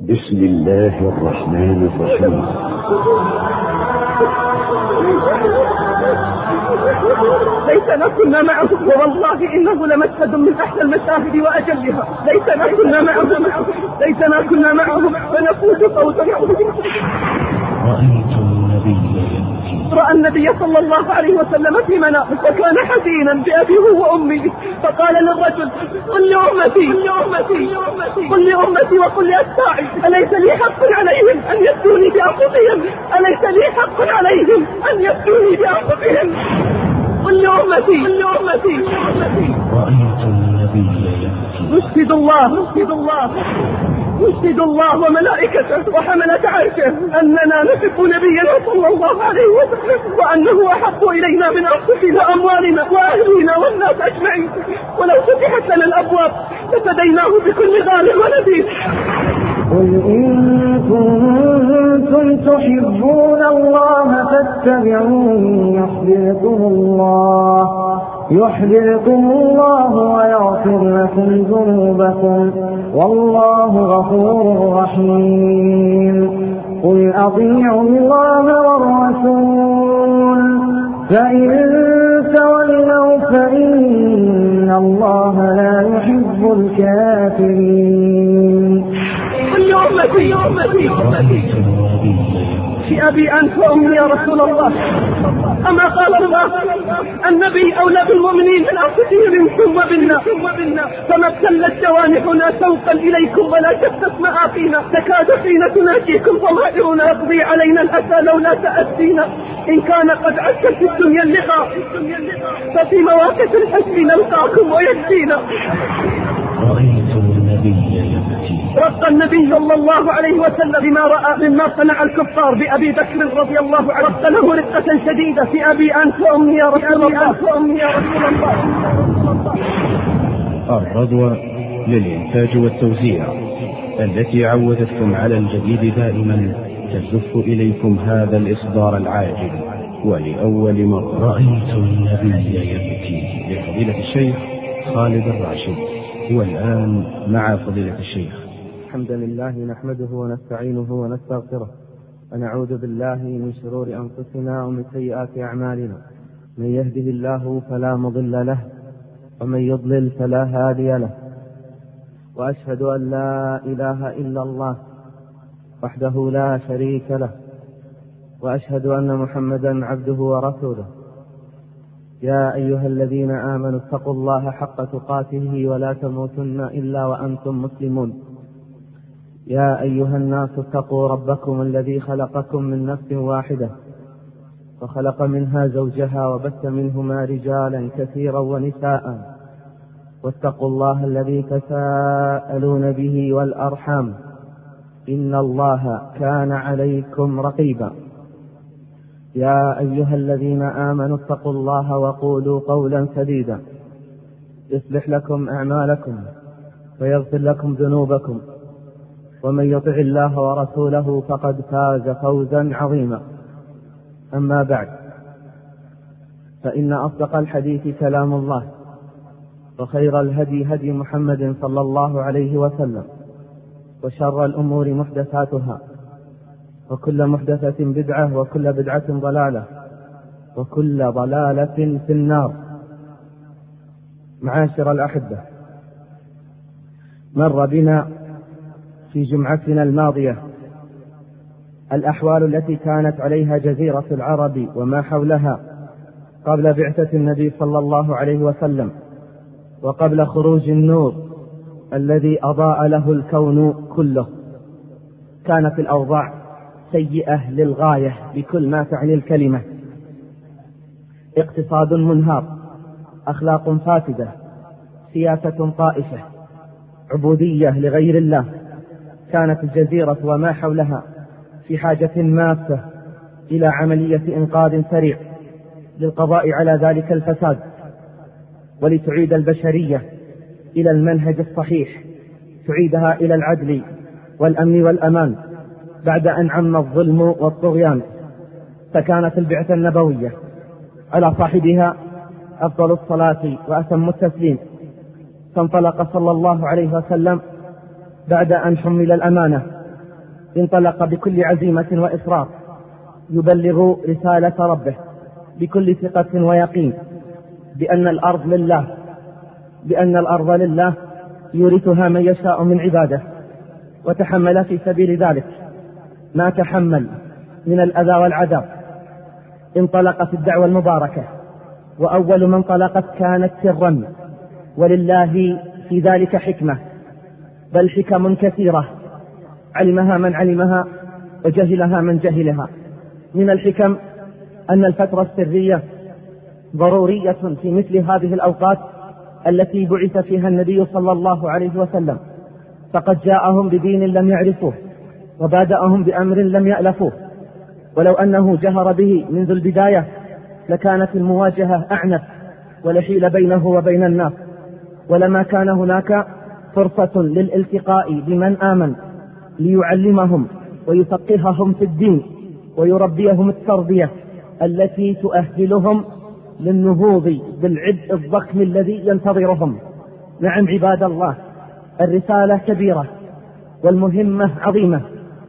بسم الله الرحمن الرحيم. ليتنا كنا معه، والله إنه لمشهد من أحلى المشاهد وأجلها. ليتنا كنا معه، ليتنا كنا معه فنفوز فوزا. رأيت النبي رأى النبي صلى الله عليه وسلم في منامه وكان حزينا بأبيه وأمه، فقال للرجل: قل لأمتي وقل لأتباعي أليس لي حق عليهم أن يفتوني بأنفسهم؟ أليس لي حق عليهم أن يفتوني بأنفسهم؟ قل لأمتي. رأيت النبي نشهد الله وملائكته وحملة عرشه أننا نحب نبينا صلى الله عليه وسلم، وأنه أحب إلينا من أنفسنا أموالنا وأهلنا والناس أجمعين، ولو فتحت لنا الأبواب لفديناه بكل غال ونبيل. قل إن كنتم تحبون الله فاتبعوني يحببكم الله ويغفر لكم ذنوبكم والله غفور رحيم. قل أطيعوا الله والرسول فإن تولوا فإن الله لا يحب الكافرين. قل أمتي في أبي أنت وأمي يا رسول الله، أما قال الله: النبي أولى بالمؤمنين من أنفسهم ثم بنا، فما ابتلت جوانحنا شوقا إليكم ولا شتت مآقينا، تكاد حين تناجيكم ضمائرنا يقضي علينا الأسى لولا تأسينا. إن كان قد عشت في الدنيا اللقاء ففي مواقف الحشر نلقاكم ويكفينا. رأيت النبي يبكي. رق النبي صلى الله عليه وسلم بما رأى مما صنع الكفار بأبي بكر رضي الله عنه، رق له رقة شديدة في أبي أنت وأمي يا رسول الله. الرضوى للإنتاج والتوزيع التي عودتكم على الجديد دائما تزف إليكم هذا الإصدار العاجل ولأول مرة. رأيت النبي يبكي لفضيلة الشيخ خالد الراشد. والآن مع فضيلة الشيخ. الحمد لله نحمده ونستعينه ونستغفره ونعوذ بالله من شرور أنفسنا ومن سيئات أعمالنا. من يهده الله فلا مضل له ومن يضلل فلا هادي له، وأشهد أن لا إله إلا الله وحده لا شريك له، وأشهد أن محمدا عبده ورسوله. يا أيها الذين آمنوا اتقوا الله حق تقاته ولا تموتن إلا وأنتم مسلمون. يا أيها الناس اتقوا ربكم الذي خلقكم من نفس واحدة وخلق منها زوجها وبث منهما رجالا كثيرا ونساء، واتقوا الله الذي تساءلون به والأرحام إن الله كان عليكم رقيبا. يا أيها الذين آمنوا اتقوا الله وقولوا قولا سديدا يصلح لكم أعمالكم ويغفر لكم ذنوبكم، ومن يطع الله ورسوله فقد فاز فوزا عظيما. أما بعد، فإن أصدق الحديث كلام الله، وخير الهدي هدي محمد صلى الله عليه وسلم، وشر الأمور محدثاتها، وكل محدثة بدعة، وكل بدعة ضلالة، وكل ضلالة في النار. معاشر الأحبة، مر بنا في جمعتنا الماضية الأحوال التي كانت عليها جزيرة العرب وما حولها قبل بعثة النبي صلى الله عليه وسلم، وقبل خروج النور الذي أضاء له الكون كله. كانت الأوضاع سيئة للغاية بكل ما تعني الكلمة: اقتصاد منهار، أخلاق فاسدة، سياسة طائفة، عبودية لغير الله. كانت الجزيرة وما حولها في حاجة ماسة إلى عملية إنقاذ سريع للقضاء على ذلك الفساد، ولتعيد البشرية إلى المنهج الصحيح، تعيدها إلى العدل والأمن والأمان بعد أن عم الظلم والطغيان. فكانت البعثة النبوية على صاحبها أفضل الصلاة وأتم التسليم. فانطلق صلى الله عليه وسلم بعد أن حمل الأمانة انطلق بكل عزيمة وإصرار يبلغ رسالة ربه بكل ثقة ويقين بأن الأرض لله يورثها من يشاء من عباده، وتحمل في سبيل ذلك ما تحمل من الأذى والعذاب. انطلقت الدعوة المباركة، وأول من انطلقت كانت سرا، ولله في ذلك حكمة، بل حكم كثيرة علمها من علمها وجهلها من جهلها. من الحكم أن الفترة السرية ضرورية في مثل هذه الأوقات التي بعث فيها النبي صلى الله عليه وسلم، فقد جاءهم بدين لم يعرفوه وبادأهم بأمر لم يألفوه، ولو أنه جهر به منذ البداية لكانت المواجهة أعنف ولحيل بينه وبين الناس، ولما كان هناك فرصة للالتقاء بمن آمن ليعلمهم ويفقههم في الدين ويربيهم التربية التي تؤهلهم للنهوض بالعبء الضخم الذي ينتظرهم. نعم عباد الله، الرسالة كبيرة والمهمة عظيمة،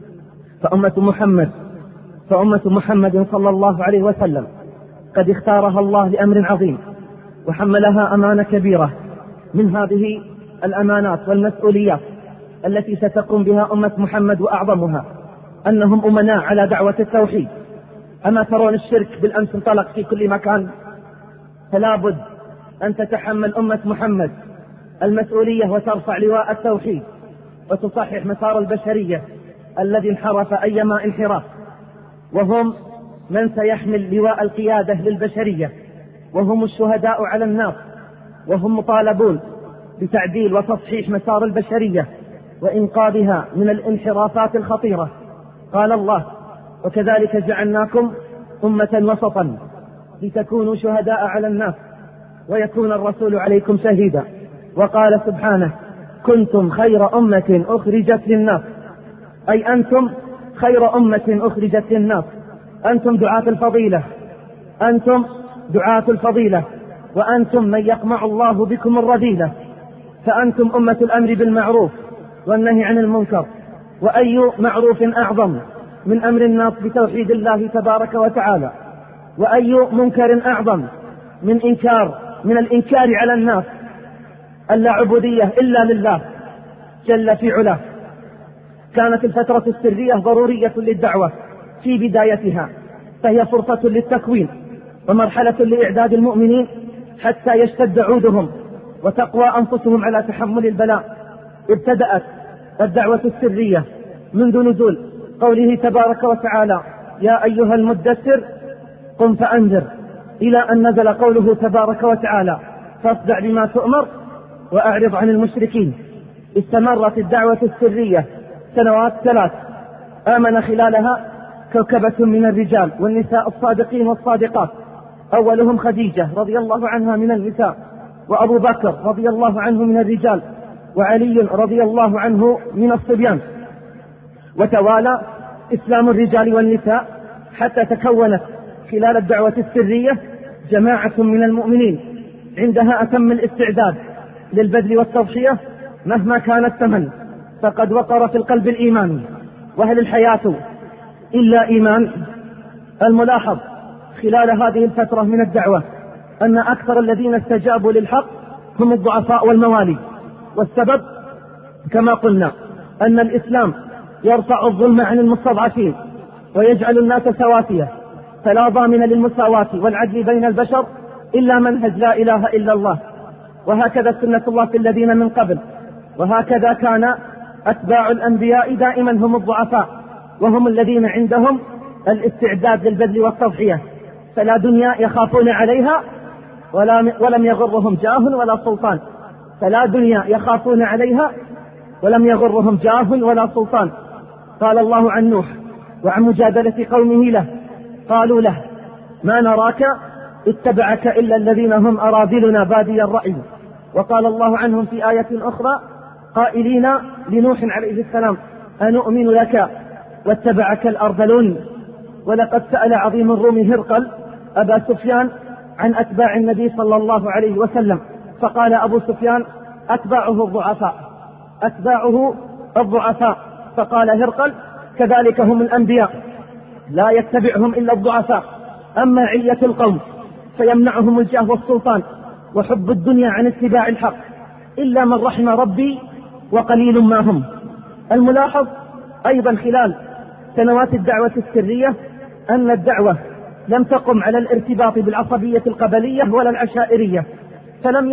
فأمة محمد صلى الله عليه وسلم قد اختارها الله لأمر عظيم، وحملها أمانة كبيرة من هذه الأمانات والمسؤوليات التي ستقوم بها أمة محمد، وأعظمها أنهم أمناء على دعوة التوحيد. أما ترون الشرك بالأمس انطلق في كل مكان، فلا بد أن تتحمل أمة محمد المسؤولية وترفع لواء التوحيد وتصحح مسار البشرية الذي انحرف أيما انحراف، وهم من سيحمل لواء القيادة للبشرية، وهم الشهداء على الناس، وهم مطالبون بتعديل وتصحيح مسار البشرية وإنقاذها من الانحرافات الخطيرة. قال الله: وكذلك جعلناكم أمة وسطا لتكونوا شهداء على الناس ويكون الرسول عليكم شهيدا. وقال سبحانه: كنتم خير أمة أخرجت للناس، أي أنتم خير أمة أخرجت للناس، أنتم دعاة الفضيلة، وأنتم من يقمع الله بكم الرذيلة، فأنتم أمة الأمر بالمعروف والنهي عن المنكر، وأي معروف أعظم من أمر الناس بتوحيد الله تبارك وتعالى، وأي منكر أعظم من الإنكار على الناس ألا عبودية إلا لله جل في علاه. كانت الفترة السرية ضرورية للدعوة في بدايتها، فهي فرصة للتكوين ومرحلة لإعداد المؤمنين حتى يشتد عودهم وتقوى أنفسهم على تحمل البلاء. ابتدأت الدعوة السرية منذ نزول قوله تبارك وتعالى: يا أيها المدثر قم فأنذر، إلى أن نزل قوله تبارك وتعالى: فاصدع بما تؤمر وأعرض عن المشركين. استمرت الدعوة السرية سنوات 3 آمن خلالها كوكبة من الرجال والنساء الصادقين والصادقات، أولهم خديجة رضي الله عنها من النساء، وأبو بكر رضي الله عنه من الرجال، وعلي رضي الله عنه من الصبيان. وتوالى إسلام الرجال والنساء حتى تكونت خلال الدعوة السرية جماعة من المؤمنين عندها أتم الاستعداد للبذل والتضحية مهما كان الثمن، فقد وقر في القلب الإيمان، وهل الحياة إلا إيمان؟ الملاحظ خلال هذه الفترة من الدعوة أن أكثر الذين استجابوا للحق هم الضعفاء والموالي، والسبب كما قلنا أن الإسلام يرفع الظلم عن المستضعفين ويجعل الناس سواسية، فلا ضامن للمساواة والعدل بين البشر إلا منهج لا إله إلا الله، وهكذا سنة الله في الذين من قبل، وهكذا كان أتباع الأنبياء دائما هم الضعفاء، وهم الذين عندهم الاستعداد للبذل والتضحية، فلا دنيا يخافون عليها ولم يغرهم جاه ولا سلطان، فلا دنيا يخافون عليها ولم يغرهم جاه ولا سلطان. قال الله عن نوح وعن مجادلة قومه له: قالوا له ما نراك اتبعك إلا الذين هم أراذلنا بادي الرأي. وقال الله عنهم في آية أخرى قائلين لنوح عليه السلام: أنؤمن لك واتبعك الأرذلون. ولقد سأل عظيم الروم هرقل أبا سفيان عن أتباع النبي صلى الله عليه وسلم، فقال أبو سفيان: أتباعه الضعفاء. فقال هرقل: كذلك هم الأنبياء لا يتبعهم إلا الضعفاء، أما علية القوم فيمنعهم الجاه والسلطان وحب الدنيا عن اتباع الحق إلا من رحم ربي وقليل ما هم. الملاحظ أيضا خلال سنوات الدعوة السرية أن الدعوة لم تقم على الارتباط بالعصبية القبلية ولا العشائرية، فلم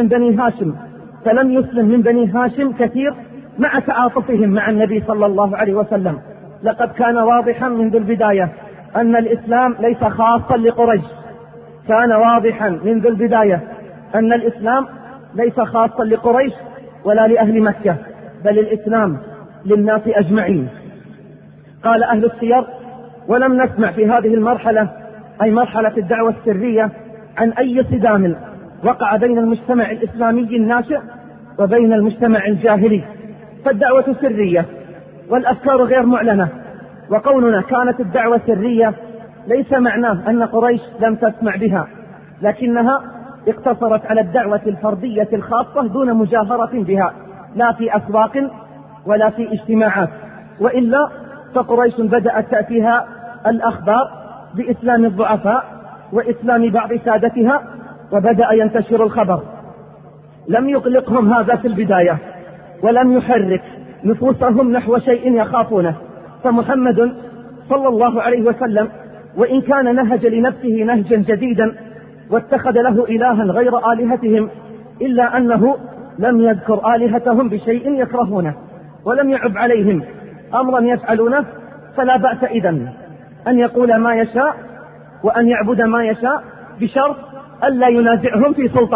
يسلم من بني هاشم كثير مع تعاطفهم مع النبي صلى الله عليه وسلم. لقد كان واضحا منذ البداية أن الإسلام ليس خاصا لقريش، كان واضحا منذ البداية أن الإسلام ليس خاصا لقريش ولا لأهل مكة، بل الإسلام للناس أجمعين. قال أهل السير: ولم نسمع في هذه المرحلة، أي مرحلة الدعوة السرية، عن أي صدام وقع بين المجتمع الإسلامي الناشئ وبين المجتمع الجاهلي، فالدعوة سرية والأفكار غير معلنة. وقولنا كانت الدعوة سرية ليس معناه أن قريش لم تسمع بها، لكنها اقتصرت على الدعوة الفردية الخاصة دون مجاهرة بها، لا في أسواق ولا في اجتماعات، وإلا فقريش بدأت تأتيها الأخبار بإسلام الضعفاء وإسلام بعض سادتها، وبدأ ينتشر الخبر. لم يقلقهم هذا في البداية ولم يحرك نفوسهم نحو شيء يخافونه، فمحمد صلى الله عليه وسلم وإن كان نهج لنفسه نهجا جديدا واتخذ له إلها غير آلهتهم، إلا أنه لم يذكر آلهتهم بشيء يكرهونه ولم يعب عليهم أمرا يفعلونه، فلا بأس إذن أن يقول ما يشاء وأن يعبد ما يشاء بشرط ألا ينازعهم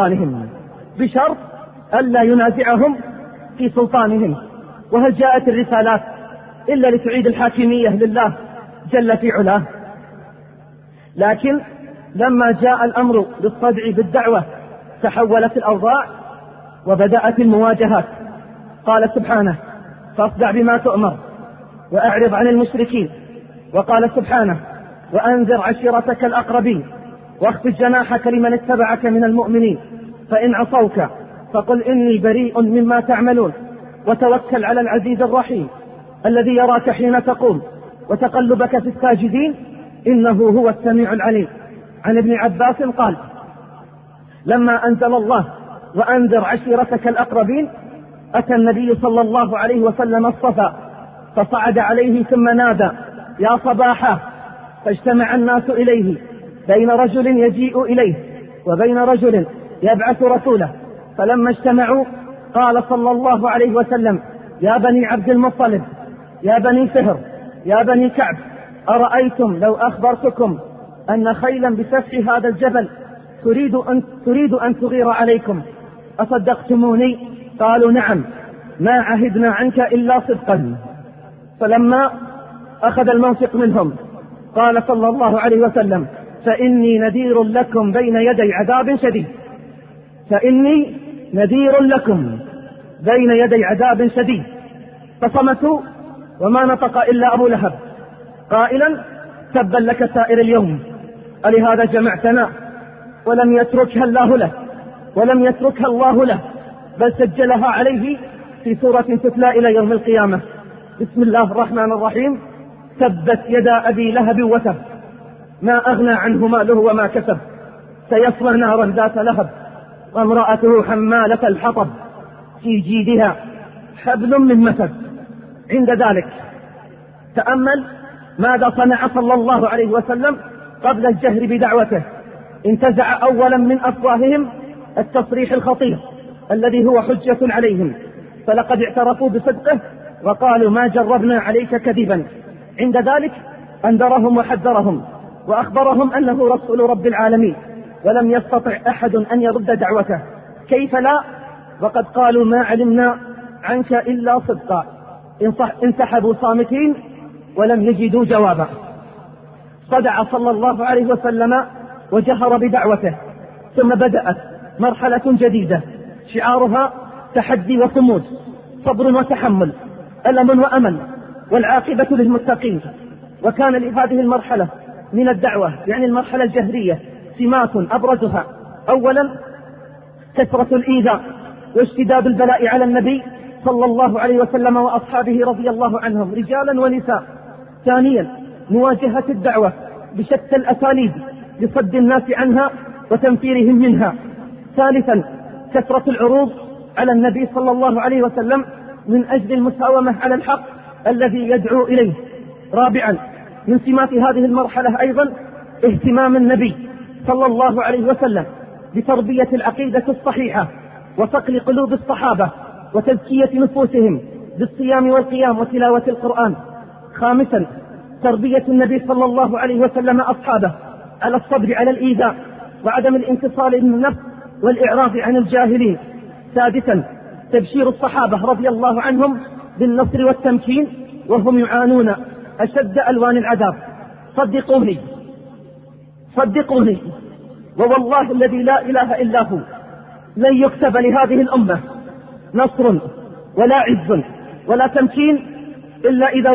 في سلطانهم. وهل جاءت الرسالات إلا لتعيد الحاكمية لله جل في علاه؟ لكن لما جاء الأمر بالصدع بالدعوة تحولت الأوضاع وبدأت المواجهات. قال سبحانه: فاصدع بما تؤمر وأعرض عن المشركين. وقال سبحانه: وأنذر عشيرتك الأقربين واخفض جناحك لمن اتبعك من المؤمنين فإن عصوك فقل إني بريء مما تعملون وتوكل على العزيز الرحيم الذي يراك حين تقوم وتقلبك في الساجدين إنه هو السميع العليم. عن ابن عباس قال: لما أنزل الله وأنذر عشيرتك الأقربين أتى النبي صلى الله عليه وسلم الصفا فصعد عليه ثم نادى: يا صباحا، فاجتمع الناس إليه، بين رجل يجيء إليه وبين رجل يبعث رسوله. فلما اجتمعوا قال صلى الله عليه وسلم: يا بني عبد المطلب، يا بني فهر، يا بني كعب، أرأيتم لو أخبرتكم أن خيلا بسفح هذا الجبل تريد أن تغير عليكم أصدقتموني؟ قالوا: نعم، ما عهدنا عنك إلا صدقا. فلما أخذ الموثق منهم قال صلى الله عليه وسلم: فإني نذير لكم بين يدي عذاب شديد، فإني نذير لكم بين يدي عذاب شديد. فصمتوا وما نطق إلا أبو لهب قائلا: تبا لك سائر اليوم، ألهذا جمعتنا؟ ولم يتركها الله له بل سجلها عليه في سورة تتلى إلى يوم القيامة. بسم الله الرحمن الرحيم: تبت يدا أبي لهب وتب، ما أغنى عنه ماله وما كسب، سيصلى نارا ذات لهب، وامرأته حمالة الحطب، في جيدها حبل من مسد. عند ذلك تأمل ماذا صنع صلى الله عليه وسلم قبل الجهر بدعوته. انتزع أولا من أفواههم التصريح الخطير الذي هو حجة عليهم، فلقد اعترفوا بصدقه وقالوا: ما جربنا عليك كذبا. عند ذلك أنذرهم وحذرهم وأخبرهم أنه رسول رب العالمين، ولم يستطع أحد أن يرد دعوته. كيف لا وقد قالوا: ما علمنا عنك إلا صدقا. انسحبوا صامتين ولم يجدوا جوابا. صدع صلى الله عليه وسلم وجهر بدعوته، ثم بدأت مرحلة جديدة شعارها تحدي وصمود، صبر وتحمل، ألم وأمل، والعاقبة للمتقين. وكان لهذه المرحلة من الدعوة، يعني المرحلة الجهرية، سمات أبرزها: أولا كثرة الإيذاء واشتداد البلاء على النبي صلى الله عليه وسلم وأصحابه رضي الله عنهم، رجالا ونساء، ثانيا مواجهة الدعوة بشتى الأساليب لصد الناس عنها وتنفيرهم منها. ثالثا كثرة العروض على النبي صلى الله عليه وسلم من أجل المساومة على الحق الذي يدعو إليه. رابعا من سمات هذه المرحلة أيضا اهتمام النبي صلى الله عليه وسلم بتربية العقيدة الصحيحة وصقل قلوب الصحابة وتزكية نفوسهم بالصيام والقيام وتلاوة القرآن. خامسا تربية النبي صلى الله عليه وسلم أصحابه على الصبر على الإيذاء وعدم الانتصال للنفس والإعراض عن الجاهلين. سادسا تبشير الصحابة رضي الله عنهم بالنصر والتمكين وهم يعانون أشد ألوان العذاب. صدقوني ووالله الذي لا إله إلا هو لن يكتب لهذه الأمة نصر ولا عز ولا تمكين إلا إذا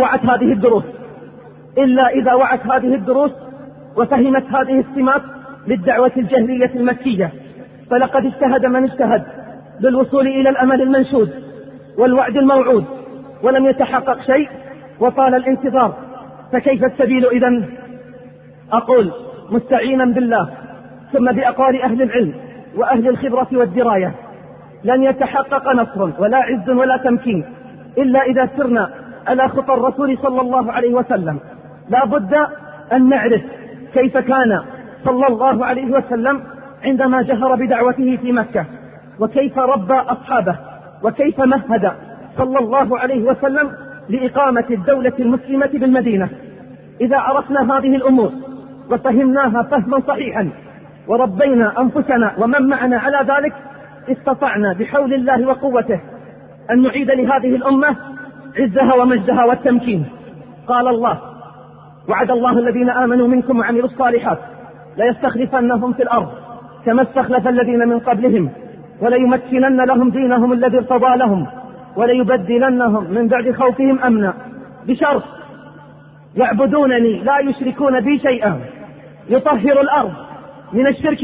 وعت هذه الدروس وفهمت هذه السمات للدعوة الجاهلية المكية. فلقد اجتهد من اجتهد بالوصول إلى الأمل المنشود والوعد الموعود ولم يتحقق شيء وطال الانتظار، فكيف السبيل إذن؟ أقول مستعينا بالله ثم بأقوال أهل العلم وأهل الخبرة والدراية: لن يتحقق نصر ولا عز ولا تمكين إلا إذا سرنا على خطى الرسول صلى الله عليه وسلم. لا بد أن نعرف كيف كان صلى الله عليه وسلم عندما جهر بدعوته في مكة، وكيف ربى أصحابه، وكيف مهد صلى الله عليه وسلم لإقامة الدولة المسلمة بالمدينة. إذا عرفنا هذه الأمور وفهمناها فهما صحيحا وربينا أنفسنا ومن معنا على ذلك، استطعنا بحول الله وقوته أن نعيد لهذه الأمة عزها ومجدها والتمكين. قال الله: وعد الله الذين آمنوا منكم وعملوا الصالحات ليستخلفنهم في الأرض كما استخلف الذين من قبلهم وليمكنن لهم دينهم الذي ارتضى لهم وليبدلنهم من بعد خوفهم أمنا، بشرط يعبدونني لا يشركون بي شيئا. يطهر الأرض من الشرك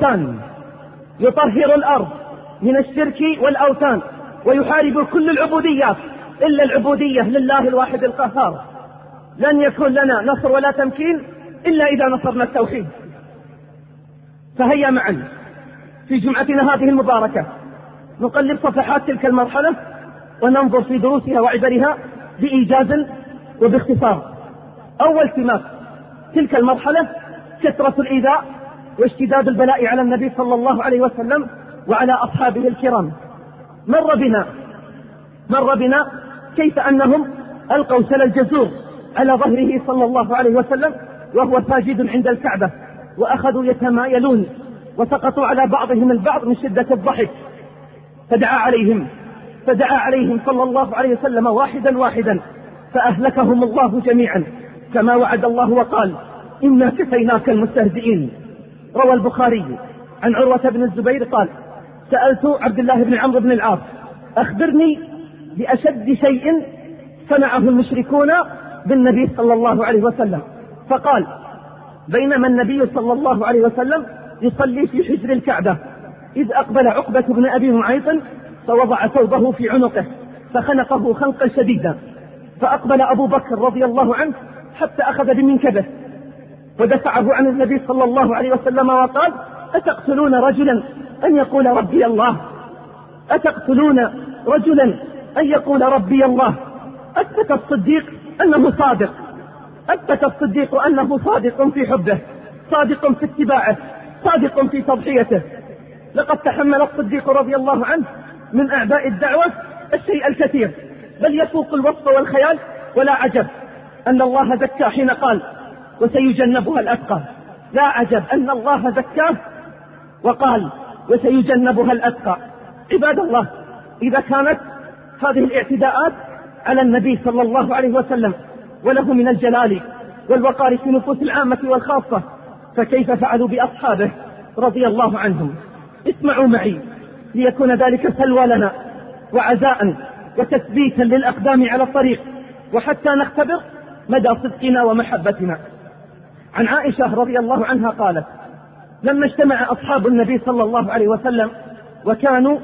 والأوثان ويحارب كل العبوديات إلا العبودية لله الواحد القهار. لن يكون لنا نصر ولا تمكين إلا إذا نصرنا التوحيد. فهيا معا في جمعتنا هذه المباركة نقلب صفحات تلك المرحلة وننظر في دروسها وعبرها بإيجاز وباختصار. أول سمات تلك المرحلة كثرة الإيذاء واشتداد البلاء على النبي صلى الله عليه وسلم وعلى أصحابه الكرام. مر بنا كيف أنهم ألقوا سل الجزور على ظهره صلى الله عليه وسلم وهو ساجد عند الكعبة، وأخذوا يتمايلون وسقطوا على بعضهم البعض من شدة الضحك، فدعا عليهم صلى الله عليه وسلم واحدا فأهلكهم الله جميعا كما وعد الله وقال: إنا كفيناك المستهزئين. روى البخاري عن عروة بن الزبير قال: سألت عبد الله بن عمرو بن العاص: أخبرني بأشد شيء صنعه المشركون بالنبي صلى الله عليه وسلم. فقال: بينما النبي صلى الله عليه وسلم يصلي في حجر الكعبة إذ أقبل عقبة بن أبي معيط فوضع ثوبه في عنقه فخنقه خنقا شديدا، فأقبل أبو بكر رضي الله عنه حتى أخذ بمنكبه ودفعه عن النبي صلى الله عليه وسلم وقال: أتقتلون رجلا أن يقول ربي الله؟ ربي الله. أثبت الصديق أنه صادق في حبه، صادق في اتباعه، صادق في تضحيته. لقد تحمل الصديق رضي الله عنه من أعباء الدعوة الشيء الكثير بل يفوق الوصف والخيال، ولا عجب أن الله زكاه حين قال: وسيجنبها الأتقى. لا عجب أن الله زكاه وقال: وسيجنبها الأتقى. عباد الله، إذا كانت هذه الاعتداءات على النبي صلى الله عليه وسلم وله من الجلال والوقار في نفوس العامة والخاصة، فكيف فعلوا بأصحابه رضي الله عنهم؟ اسمعوا معي ليكون ذلك سلوى لنا وعزاء وتثبيتا للأقدام على الطريق، وحتى نختبر مدى صدقنا ومحبتنا. عن عائشة رضي الله عنها قالت: لما اجتمع أصحاب النبي صلى الله عليه وسلم وكانوا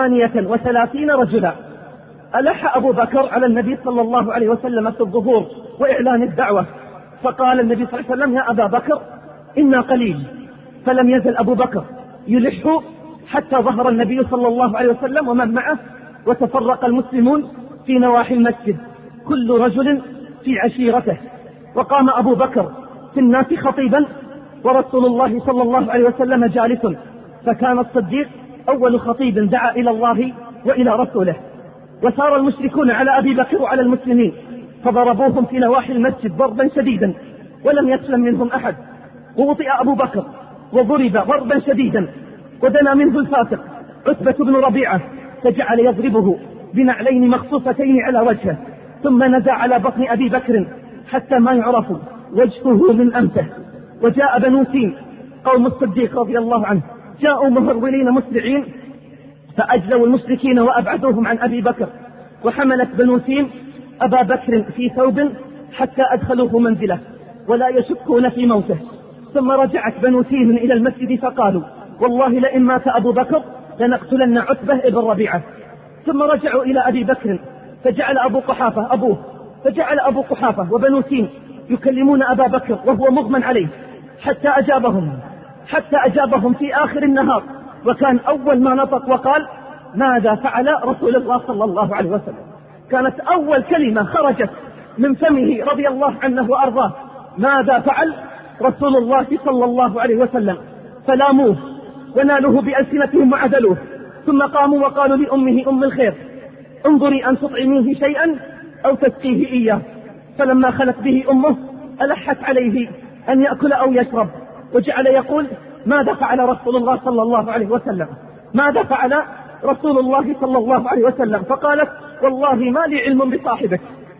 38 رجلا، ألح أبو بكر على النبي صلى الله عليه وسلم في الظهور وإعلان الدعوة. فقال النبي صلى الله عليه وسلم: يا أبا بكر إنا قليل. فلم يزل أبو بكر يلح حتى ظهر النبي صلى الله عليه وسلم ومن معه، وتفرق المسلمون في نواحي المسجد كل رجل في عشيرته. وقام أبو بكر في الناس خطيبا ورسول الله صلى الله عليه وسلم جالس، فكان الصديق أول خطيب دعا إلى الله وإلى رسوله. وسار المشركون على أبي بكر وعلى المسلمين فضربوهم في نواحي المسجد ضربا شديدا ولم يسلم منهم أحد. ووطئ أبو بكر وضرب ضربا شديدا، ودنا منه الفاسق عتبة بن ربيعة فجعل يضربه بنعلين مخصوصتين على وجهه، ثم نزع على بطن أبي بكر حتى ما يعرف وجهه من أنفه. وجاء بنو تيم قوم الصديق رضي الله عنه، جاءوا مهرولين مسرعين فأجلوا المشركين وأبعدوهم عن أبي بكر. وحملت بنو تيم أبا بكر في ثوب حتى أدخلوه منزله ولا يشكون في موته. ثم رجعت بنو تيم إلى المسجد فقالوا: والله لئن مات أبو بكر لنقتلن عتبة ابن ربيعة. ثم رجعوا إلى أبي بكر فجعل أبو قحافة وبنو تيم يكلمون أبا بكر وهو مغمى عليه حتى أجابهم في آخر النهار. وكان أول ما نطق وقال: ماذا فعل رسول الله صلى الله عليه وسلم؟ كانت أول كلمة خرجت من فمه رضي الله عنه وأرضاه: ماذا فعل رسول الله صلى الله عليه وسلم؟ فلاموه ونالوه بألسنتهم وعدلوه. ثم قاموا وقالوا لأمه أم الخير: انظري أن تطعميه شيئا أو تسقيه إياه. فلما خلت به أمه ألحت عليه أن يأكل أو يشرب، وجعل يقول: ماذا فعل رسول الله صلى الله عليه وسلم؟ ماذا فعل رسول الله صلى الله عليه وسلم؟ فقالت: والله ما لي علم بصاحبك.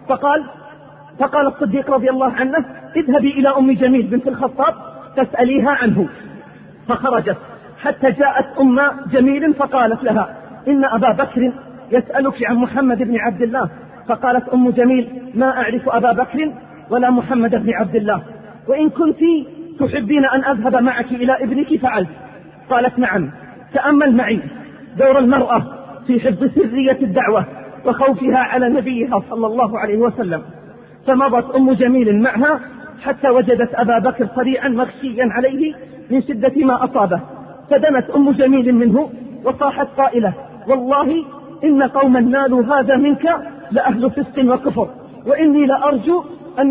فقال الصديق رضي الله عنه: اذهبي إلى أم جميل بنت الخطاب تسأليها عنه. فخرجت حتى جاءت أم جميل فقالت لها: إن أبا بكر يسألك عن محمد بن عبد الله. فقالت أم جميل: ما أعرف أبا بكر ولا محمد بن عبد الله، وإن كنت تحبين أن أذهب معك إلى ابنك فعلت. قالت: نعم. تأمل معي دور المرأة في حفظ سرية الدعوة وخوفها على نبيها صلى الله عليه وسلم. فمضت أم جميل معها حتى وجدت أبا بكر صريعا مغشيا عليه من شدة ما أصابه، فدنت أم جميل منه وصاحت قائلة: والله إن قوما نالوا هذا منك لأهل فسق وكفر، وإني لأرجو أن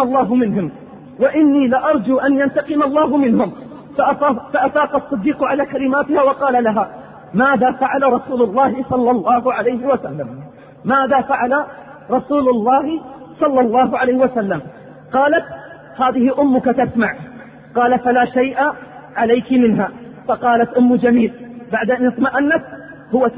ينتقم الله منهم. فأفاق الصديق على كلماتها وقال لها: ماذا فعل رسول الله صلى الله عليه وسلم؟ ماذا فعل رسول الله صلى الله عليه وسلم؟ قالت: هذه أمك تسمع. قال: فلا شيء عليك منها. فقالت أم جميل بعد أن اطمأنت: هو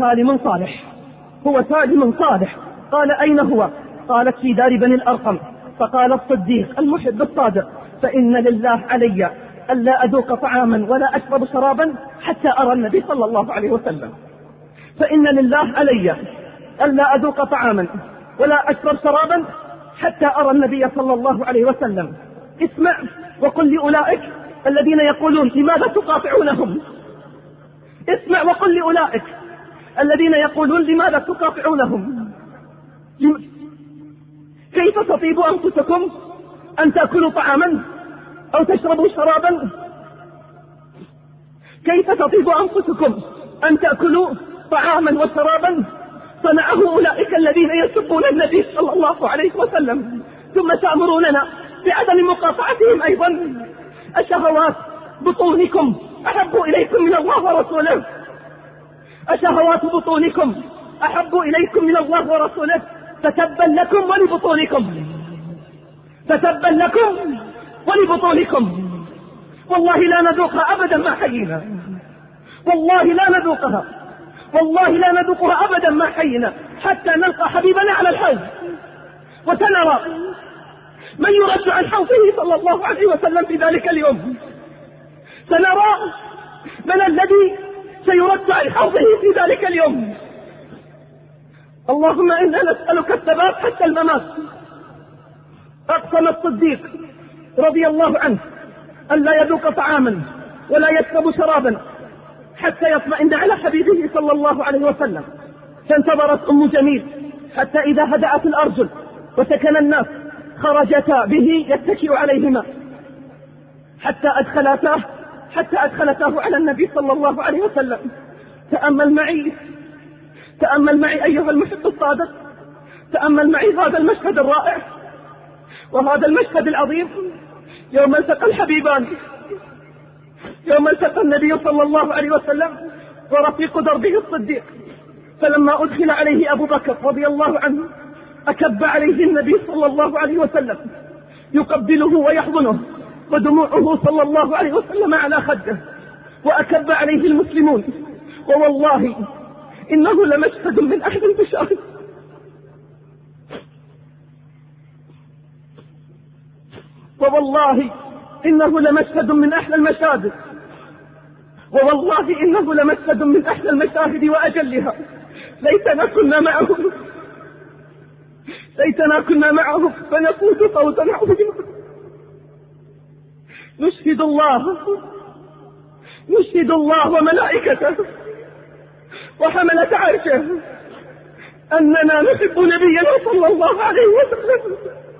سالم صالح. قال: أين هو؟ قالت: في دار بني الأرقم. فقال الصديق المحب الصادق: فإن لله علي ألا أذوق طعاما ولا أشرب شرابا حتى أرى النبي صلى الله عليه وسلم. فإن لله علي ألا أذوق طعاما ولا أشرب شرابا حتى أرى النبي صلى الله عليه وسلم. اسمع وقل لأولئك الذين يقولون: لماذا تقاطعونهم؟ اسمع وقل لأولئك الذين يقولون: لماذا تقاطعونهم؟ كيف تطيب أنفسكم أن تأكلوا طعاما أو تشربوا شرابا؟ كيف تطيب أنفسكم أن تأكلوا طعاما وشرابا صنعه أولئك الذين يسبون النبي صلى الله عليه وسلم، ثم تأمروننا بعدم مقاطعتهم أيضا؟ أشهوات بطونكم أحب إليكم من الله ورسوله؟ أشهوات بطونكم أحب إليكم من الله ورسوله؟ فتبا لكم ولبطونكم. والله لا نذوقها أبدا ما حيينا، والله لا نذوقها أبدا ما حيينا حتى نلقى حبيبنا على الحوض وسنرى من يرد عن حوضه صلى الله عليه وسلم في ذلك اليوم. سنرى من الذي سيرد عن حوضه في ذلك اليوم. اللهم إنا نسألك الثبات حتى الممات. أقسم الصديق رضي الله عنه أن لا يذوق طعاما ولا يشرب شرابا حتى يطمئن على حبيبه صلى الله عليه وسلم. فانتظرت أم جميل حتى إذا هدأت الأرجل وسكن الناس خرجتا به يتكئ عليهما حتى أدخلتاه على النبي صلى الله عليه وسلم. تأمل معي أيها المحب الصادق، تأمل معي هذا المشهد الرائع وهذا المشهد العظيم، يوم التقى الحبيبان، يوم التقى النبي صلى الله عليه وسلم ورفيق دربه الصديق. فلما أدخل عليه أبو بكر رضي الله عنه أكب عليه النبي صلى الله عليه وسلم يقبله ويحضنه، ودموعه صلى الله عليه وسلم على خده، وأكب عليه المسلمون. ووالله إنه لمشهد من أحد المشاهد، ووالله إنه لمشهد من أحلى المشاهد، ووالله إنه لمشهد من أحلى المشاهد وأجلها. ليتنا كنا معهم فنفوز فوزا عظيما. نشهد الله وملائكته وحملة عرشه أننا نحب نبينا صلى الله عليه وسلم،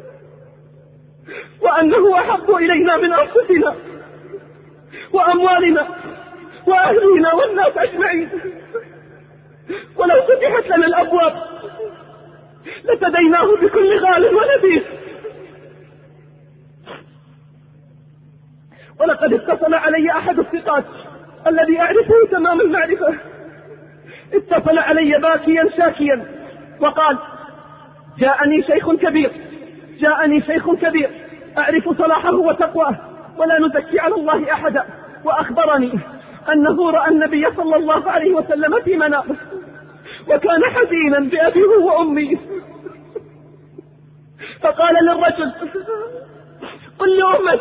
وأنه أحب إلينا من أنفسنا وأموالنا وأهلنا والناس أجمعين. ولو فتحت لنا الأبواب لفديناه بكل غال ونفيس. ولقد اتصل علي أحد الثقات الذي أعرفه تمام المعرفة، اتصل علي باكيا شاكيا وقال: جاءني شيخ كبير أعرف صلاحه وتقواه ولا نزكي على الله أحدا، وأخبرني أنه رأى النبي صلى الله عليه وسلم في منامه وكان حزينا بأبيه وأمي، فقال للرجل: قل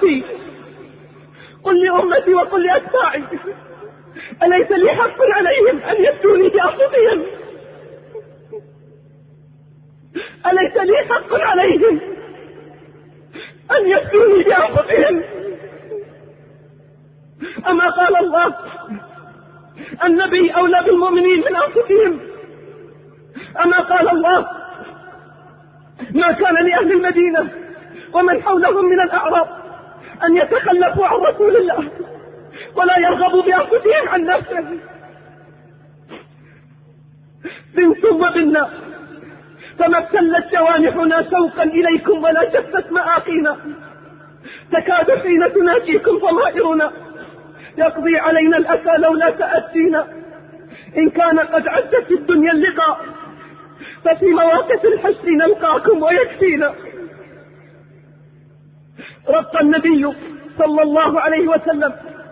لأمتي وقل لأتباعي أليس لي حق عليهم أن يفتوني بأنفسهم؟ أليس لي حق عليهم أن يفتوني بأنفسهم؟ أما قال الله: النبي أولى بالمؤمنين من أنفسهم؟ أما قال الله: ما كان لأهل المدينة ومن حولهم من الأعراب أن يتخلفوا عن رسول الله ولا يرغبوا بأنفسهم عن نفسه؟ بنتم وبنا فما ابتلت جوانحنا شوقا إليكم ولا جفت مآقينا، تكاد حين تناجيكم ضمائرنا يقضي علينا الأسى لولا تأتينا. إن كان قد عز في الدنيا اللقاء ففي مواقف الحشر نلقاكم ويكفينا. رق النبي صلى الله عليه وسلم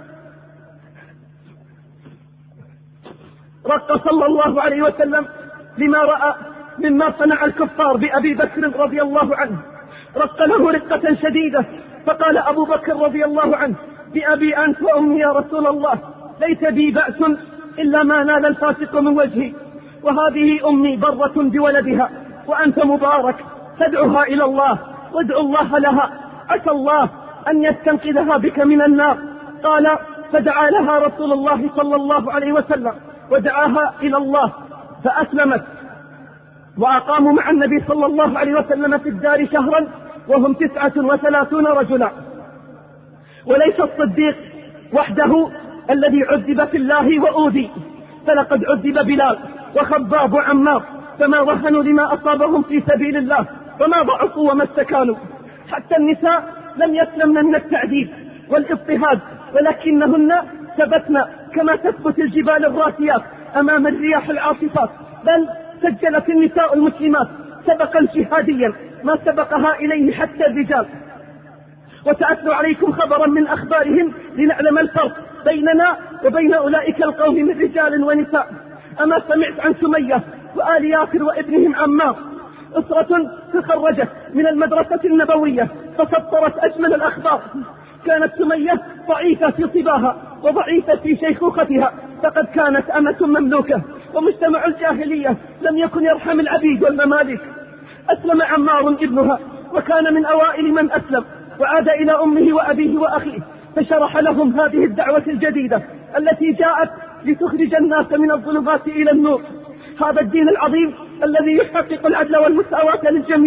لما رأى مما صنع الكفار بأبي بكر رضي الله عنه، رق له رقة شديدة، فقال أبو بكر رضي الله عنه: بأبي أنت وأمي يا رسول الله، ليس بي بأس إلا ما نال الفاسق من وجهي، وهذه أمي برة بولدها وأنت مبارك، فادعها إلى الله وادعو الله لها، عسى الله أن يستنقذها بك من النار. قال: فدعا لها رسول الله صلى الله عليه وسلم ودعاها إلى الله فأسلمت، وأقاموا مع النبي صلى الله عليه وسلم في الدار شهرا وهم 39 رجلا. وليس الصديق وحده الذي عذب في الله وأوذي، فلقد عذب بلال وخباب وعمار، فما وهنوا لما أصابهم في سبيل الله وما ضعفوا وما استكانوا. حتى النساء لم يسلمن من التعذيب والاضطهاد، ولكنهن ثبتن كما تثبت الجبال الراسيات أمام الرياح العاصفات، بل سجلت النساء المسلمات سبقا جهاديا ما سبقها إليه حتى الرجال. وسأتلو عليكم خبرا من أخبارهم لنعلم الفرق بيننا وبين أولئك القوم من رجال ونساء. أما سمعت عن سمية وآل ياسر وابنهم عمار، أسرة تخرجت من المدرسة النبوية فسطرت أجمل الأخبار. كانت سمية ضعيفة في صباها وضعيفة في شيخوختها، فقد كانت أمة مملوكة، ومجتمع الجاهلية لم يكن يرحم العبيد والمماليك. أسلم عمار ابنها وكان من أوائل من أسلم، وعاد إلى أمه وأبيه وأخيه فشرح لهم هذه الدعوة الجديدة التي جاءت لتخرج الناس من الظلمات إلى النور. هذا الدين العظيم الذي يحقق العدل والمساواة للجميع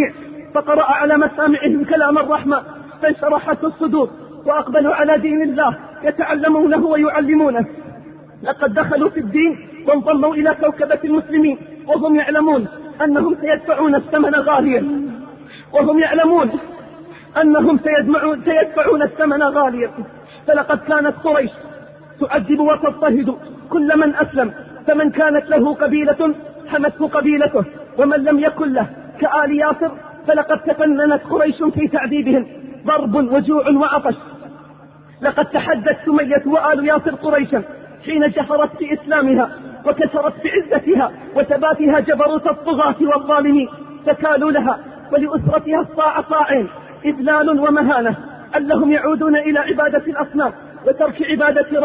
فقرأ على مسامعهم كلام الرحمة فانشرحت الصدور وأقبلوا على دين الله يتعلمونه ويعلمونه. لقد دخلوا في الدين وانضموا إلى كوكبة المسلمين وهم يعلمون أنهم سيدفعون الثمن غاليا، وهم يعلمون أنهم سيدفعون الثمن غاليا. فلقد كانت قريش تعذب وتضطهد كل من أسلم، فمن كانت له قبيلة حمته قبيلته، ومن لم يكن له كآل ياسر فلقد تفننت قريش في تعذيبهم ضرب وجوع وعطش. لقد تحدت سمية وآل ياسر قريشا حين جهرت في إسلامها وكسرت بعزتها وثباتها جبروت الطغاة والظالمين، فكالوا لها ولأسرتها الصاع صاعين إذلال ومهانة، أنهم يعودون إلى عبادة الأصنام وترك عبادة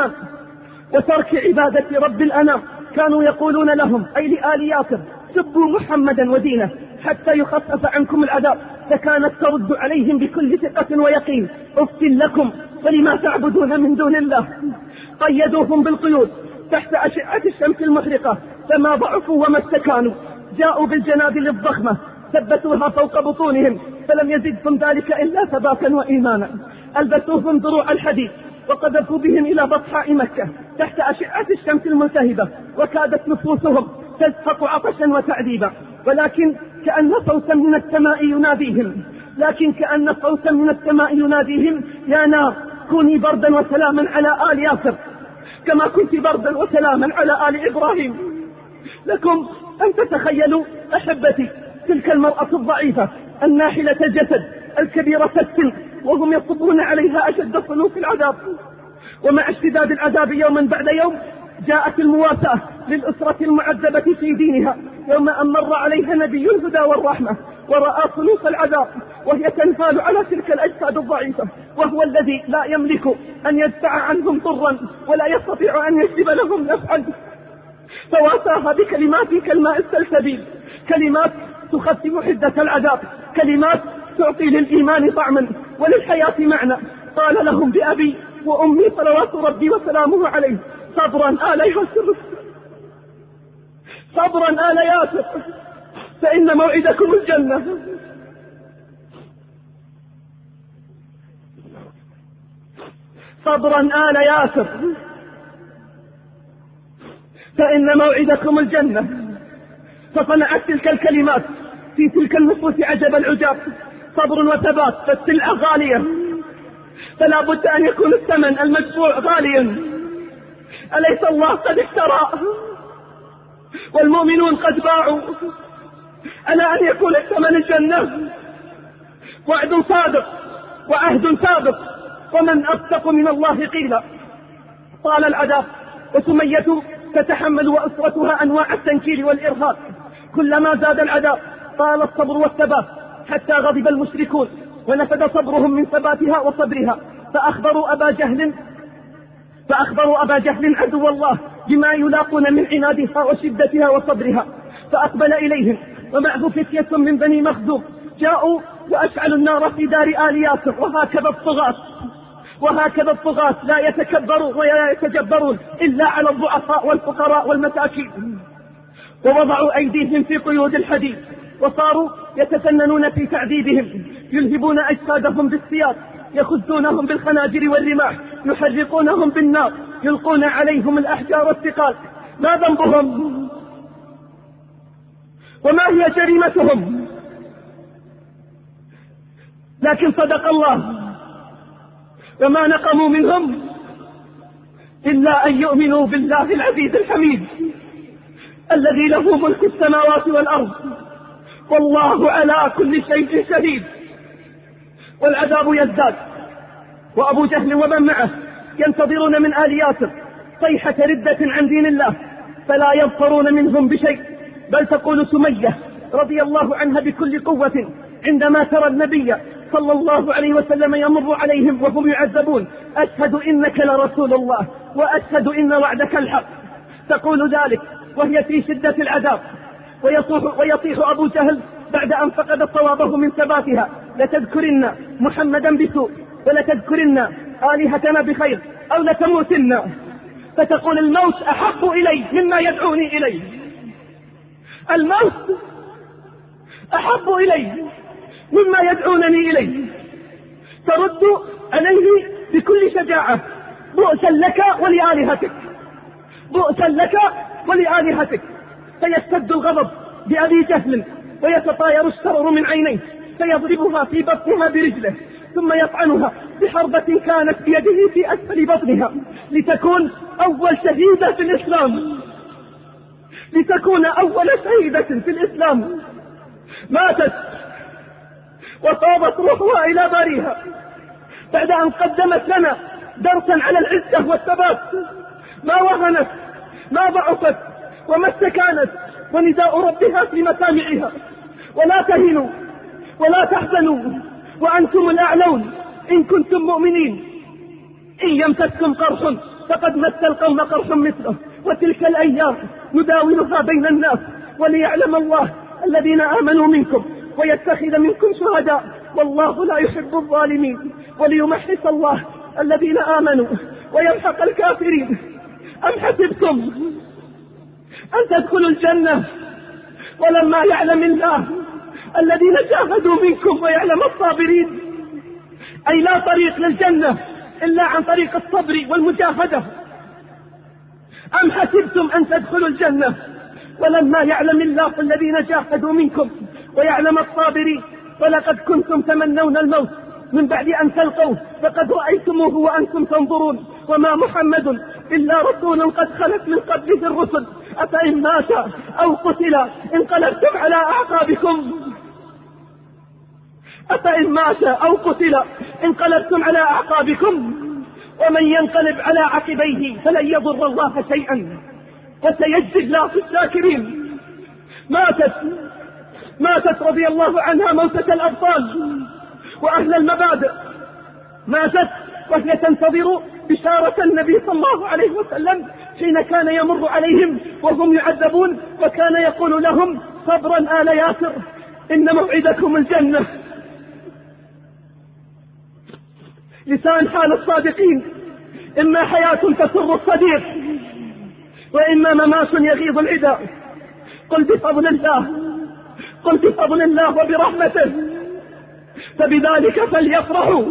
رب الأنام. كانوا يقولون لهم أي لآل ياسر سبوا محمدا ودينه حتى يخفف عنكم العذاب، فكانت ترد عليهم بكل ثقة ويقين أف لكم ولما تعبدون من دون الله. قيدوهم بالقيود تحت أشعة الشمس المحرقة فما ضعفوا وما استكانوا، جاءوا بالجنادل الضخمة ثبتوها فوق بطونهم فلم يزدهم ذلك إلا ثباتا وإيمانا. ألبسوهم دروع الحديد وقذفوا بهم إلى بطحاء مكة تحت أشعة الشمس الملتهبة، وكادت نفوسهم تزهق عطشا وتعذيبا، ولكن كأن صوتا من السماء يناديهم يا نار كوني بردا وسلاما على آل ياسر كما كنت بردا وسلاما على آل إبراهيم. لكم أن تتخيلوا أحبتي تلك المرأة الضعيفة الناحلة الجسد الكبيرة السن وهم يصبون عليها أشد صنوف العذاب، ومع اشتداد العذاب يوما بعد يوم جاءت المواساة للأسرة المعذبة في دينها يوم أن مر عليها نبي الهدى والرحمة ورأى صنوف العذاب وهي تنفال على تلك الأجساد الضعيفة، وهو الذي لا يملك أن يدفع عنهم ضرا ولا يستطيع أن يجلب لهم نفعا، فواساها بكلمات كالماء السلسبيل، كلمات تخفف حدة العذاب، كلمات تعطي للإيمان طعما وللحياة معنى. قال لهم بأبي وأمي صلوات ربي وسلامه عليه صبرا آل ياسر، صبرا آل ياسر فإن موعدكم الجنة. صبرا آل ياسر فإن موعدكم الجنة. فصنعت تلك الكلمات في تلك النفوس عجب العجاب، صبر وثبات، فالسلعة غالية فلا بد أن يكون الثمن المدفوع غاليا. أليس الله قد اشترى والمؤمنون قد باعوا؟ ألا أن يكون الثمن الجنة؟ وعد صادق وعهد سابق، ومن أصدق من الله قيلا. طال العذاب وسمية تتحمل وأسرتها أنواع التنكيل والإرهاب، كلما زاد العذاب طال الصبر والثبات حتى غضب المشركون ونفد صبرهم من ثباتها وصبرها، فأخبروا أبا جهل عدو الله بما يلاقون من عنادها وشدتها وصبرها، فأقبل إليهم ومعه فتية من بني مخزوم جاءوا وأشعلوا النار في دار آل ياسر. وهكذا الطغاة لا يتكبرون ولا يتجبرون إلا على الضعفاء والفقراء والمساكين، ووضعوا أيديهم في قيود الحديد وصاروا يتفننون في تعذيبهم، يلهبون أجسادهم بالسياط، يخزونهم بالخناجر والرماح، يحرقونهم بالنار، يلقون عليهم الأحجار الثقال. ما ذنبهم وما هي جريمتهم؟ لكن صدق الله، وما نقموا منهم إلا أن يؤمنوا بالله العزيز الحميد الذي له ملك السماوات والأرض والله على كل شيء شهيد. والعذاب يزداد، وأبو جهل ومن معه ينتظرون من آل ياسر صيحة ردة عن دين الله، فلا يظفرون منهم بشيء، بل تقول سمية رضي الله عنها بكل قوة عندما ترى النبي صلى الله عليه وسلم يمر عليهم وهم يعذبون: أشهد إنك لرسول الله وأشهد إن وعدك الحق. تقول ذلك وهي في شدة العذاب، ويطيح أبو جهل بعد أن فقد صوابه من ثباتها: لتذكرن محمدا بسوء ولتذكرن آلهتنا بخير أو لتموتن. فتقول: الموت أحب إلي مما يدعوني إليه، الموت أحب إلي مما يدعونني إليه. ترد عليه بكل شجاعة: بؤسا لك ولآلهتك، بؤسا لك ولآلهتك. فيشتد الغضب بأبي جهل ويتطاير الشرر من عينيه، فيضربها في بطنها برجله، ثم يطعنها بحربة كانت بيده في أسفل بطنها، لتكون أول شهيدة في الإسلام، لتكون أول شهيدة في الإسلام. ماتت وطابت روحها إلى باريها بعد أن قدمت لنا درسا على العزة والثبات. ما وهنت، ما ضعفت، وما استكانت، ونداء ربها في مسامعها: ولا تهنوا ولا تحزنوا وأنتم الأعلون إن كنتم مؤمنين. إن يمسسكم قرح فقد مس القوم قرح مثله، وتلك الأيام نداولها بين الناس، وليعلم الله الذين آمنوا منكم ويتخذ منكم شهداء، والله لا يحب الظالمين، وليمحص الله الذين آمنوا ويمحق الكافرين. أم حسبتم أن تدخلوا الجنة ولما يعلم الله الذين جاهدوا منكم ويعلم الصابرين؟ أي لا طريق للجنة إلا عن طريق الصبر والمجاهدة. أم حسبتم أن تدخلوا الجنة ولما يعلم الله الذين جاهدوا منكم ويعلم الصابرين؟ ولقد كنتم تمنون الموت من بعد أن تلقوه فقد رأيتموه وأنتم تنظرون، وما محمد إلا رسول قد خلت من قبله الرسل، أفإن مات أو قتل انقلبتم على أعقابكم، أفإن مات أو قتل انقلبتم على أعقابكم، ومن ينقلب على عقبيه فلن يضر الله شيئا وسيجزي الله الشاكرين. ماتت رضي الله عنها موتة الأبطال وأهل المبادئ، ماتت وهي تنتظر بشارة النبي صلى الله عليه وسلم حين كان يمر عليهم وهم يعذبون، وكان يقول لهم: صبرا آل ياسر إن موعدكم الجنة. لسان حال الصادقين: إما حياة تسر الصديق، وإما ممات يغيظ العدا. قل بفضل الله وبرحمته فبذلك فليفرحوا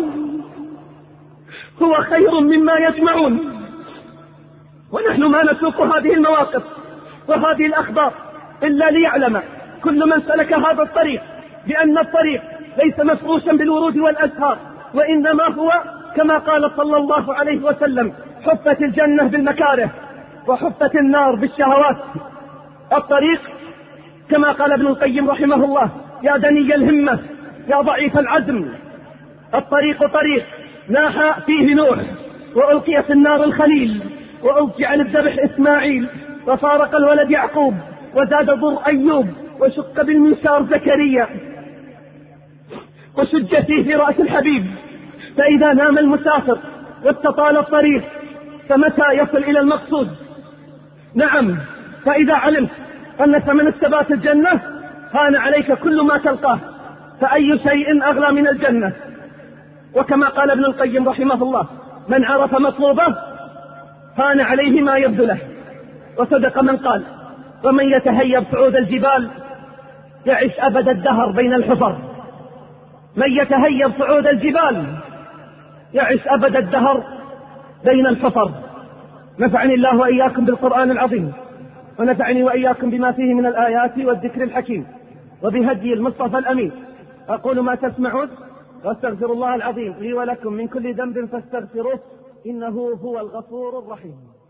هو خير مما يجمعون. ونحن ما نسوق هذه المواقف وهذه الأخبار إلا ليعلم كل من سلك هذا الطريق بأن الطريق ليس مفروشا بالورود والأزهار، وإنما هو كما قال صلى الله عليه وسلم: حفت الجنة بالمكاره وحفت النار بالشهوات. الطريق كما قال ابن القيم رحمه الله: يا دني الهمة يا ضعيف العزم، الطريق طريق ناح فيه نوح، وألقي في النار الخليل، وأوجع للذبح إسماعيل، وفارق الولد يعقوب، وزاد ضر أيوب، وشق بالمنشار زكريا، وشج فيه رأس الحبيب. فإذا نام المسافر واستطال الطريق فمتى يصل إلى المقصود؟ نعم، فإذا علمت أن ثمن الثبات الجنة هان عليك كل ما تلقاه، فأي شيء أغلى من الجنة؟ وكما قال ابن القيم رحمه الله: من عرف مطلوبه هان عليه ما يبذله. وصدق من قال: ومن يتهيب صعود الجبال يعيش أبد الدهر بين الحفر. من يتهيب صعود الجبال يعيش أبد الدهر بين الحفر. نفعني الله وإياكم بالقرآن العظيم، ونفعني وإياكم بما فيه من الآيات والذكر الحكيم، وبهدي المصطفى الأمين. أقول ما تسمعون واستغفر الله العظيم لي ولكم من كل ذنب فاستغفروه إنه هو الغفور الرحيم.